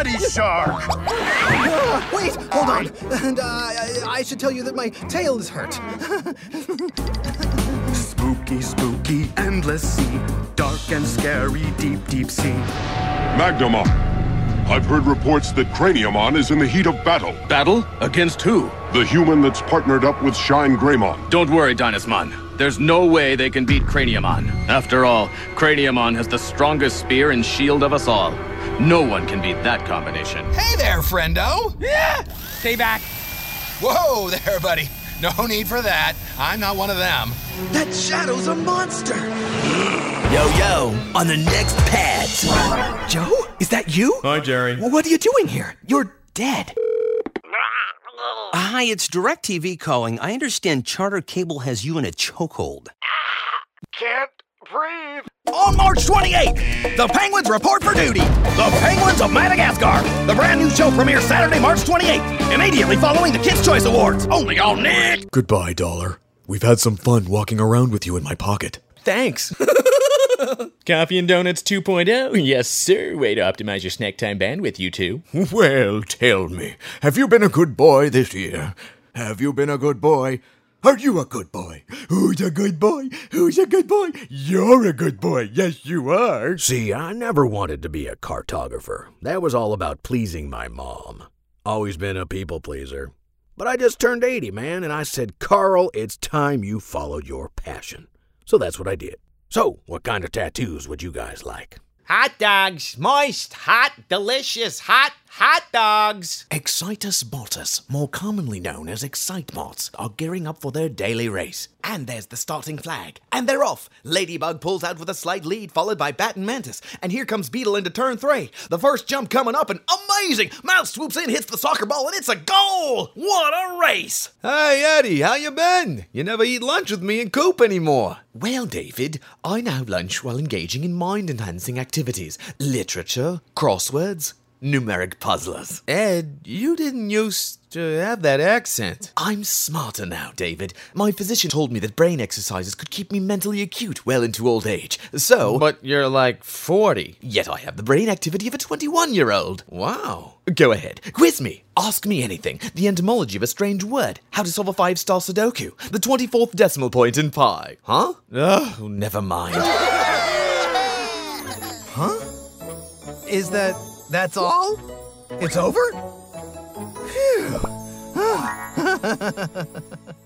daddy shark! Wait, hold on. And I should tell you that my tail is hurt. Spooky, spooky, endless sea. Dark and scary, deep, deep sea. Magnamon, I've heard reports that Craniamon is in the heat of battle. Battle? Against who? The human that's partnered up with Shine Greymon. Don't worry, Dynasmon. There's no way they can beat Craniamon. After all, Craniamon has the strongest spear and shield of us all. No one can beat that combination. Hey there, friendo! Yeah! Stay back. Whoa there, buddy. No need for that. I'm not one of them. That shadow's a monster. Yo, on the next Pads. Joe, is that you? Hi, Jerry. Well, what are you doing here? You're dead. Hi, it's DirecTV calling. I understand Charter Cable has you in a chokehold. Can't breathe. On March 28th, the Penguins report for duty. The Penguins of Madagascar. The brand new show premieres Saturday, March 28th, immediately following the Kids' Choice Awards. Only on Nick. Goodbye, Dollar. We've had some fun walking around with you in my pocket. Thanks. Coffee and Donuts 2.0? Yes, sir. Way to optimize your snack time bandwidth, you two. Well, tell me, have you been a good boy this year? Have you been a good boy? Are you a good boy? Who's a good boy? Who's a good boy? You're a good boy. Yes, you are. See, I never wanted to be a cartographer. That was all about pleasing my mom. Always been a people pleaser. But I just turned 80, man, and I said, Carl, it's time you followed your passion. So that's what I did. So, what kind of tattoos would you guys like? Hot dogs. Moist, hot, delicious, hot dogs. Excitus Motus, more commonly known as Excitemots, are gearing up for their daily race. And there's the starting flag. And they're off. Ladybug pulls out with a slight lead, followed by Bat and Mantis. And here comes Beetle into turn 3. The first jump coming up, and amazing! Mouse swoops in, hits the soccer ball, and it's a goal! What a race! Hey, Eddie, how you been? You never eat lunch with me and Coop anymore. Well, David, I now lunch while engaging in mind-enhancing activities. Literature, crosswords, numeric puzzlers. Ed, you didn't used to have that accent. I'm smarter now, David. My physician told me that brain exercises could keep me mentally acute well into old age. So... But you're like 40. Yet I have the brain activity of a 21-year-old. Wow. Go ahead. Quiz me. Ask me anything. The etymology of a strange word. How to solve a 5-star Sudoku. The 24th decimal point in pi. Huh? Oh, never mind. Huh? Is that's all? It's over? Phew.